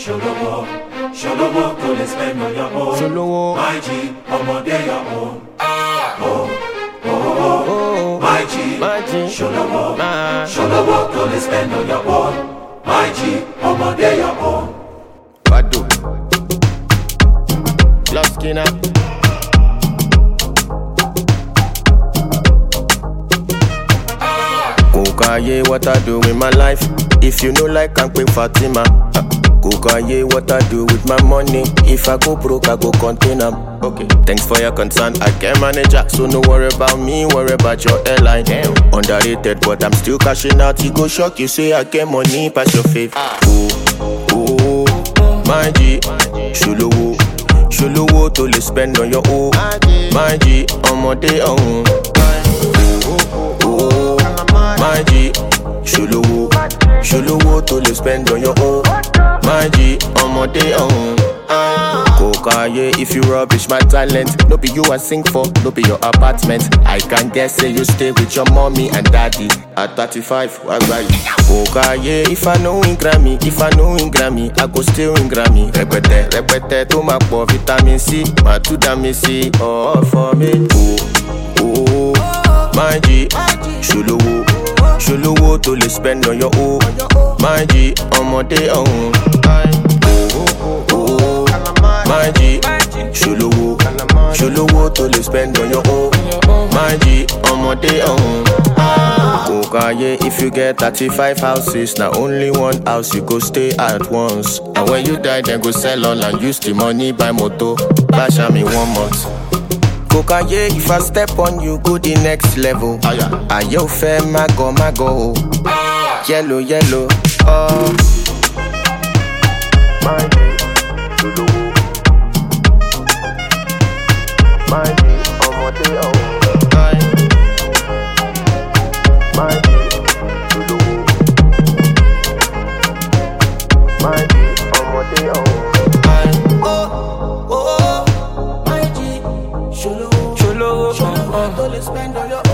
Sholowo, Sholowo, go let's spend on your own. Sholowo, my G, ọmọdé your own. My G, Sholowo, Sholowo, go let's spend on your own. My G, ọmọdé your own. Badu, Love Skinner. Kokaye, what I do with my life? If you know like I'm quick Fatima. Kokaye, what I do with my money? If I go broke, I go contain them. Okay, thanks for your concern. I can manage it, so no worry about me, worry about your airline. Damn. Underrated, but I'm still cashing out. You go shock, you say I get money past your faith. Oh, my G, Sholowo, Sholowo to le spend on your own. My G, ọmọdé ọ̀hún. My G, Sholowo, Sholowo to le spend on your own. My G, ọmọdé ọ̀hún. Kokaye, if you rubbish my talent, no be you I sing for, no be your apartment. I can guess say you stay with your mommy and daddy. At 35, what's right? Kokaye, if I know in Grammy, I go still in Grammy. Repete, to my poor vitamin C, my two dami C, all for me. Oh, my G, Sholowo, Sholowo to le spend on your own. My G, ọmọdé ọ̀hún. My G, Sholowo, Sholowo to le spend on your own. My G, ọmọdé ọ̀hún. Kokaye, if you get 35 houses, now only one house you go stay at once. And when you die, then go sell all and use the money buy motor. Bash me 1 month. Kokaye, if I step on you, go the next level. Ayo fe mago. Yellow, oh. My G, Sholowo. My G, ọmọdé ọ̀hún. My G, Sholowo. My G, ọmọdé ọ̀hún. My G, Sholowo, Sholowo, don't spend on your own.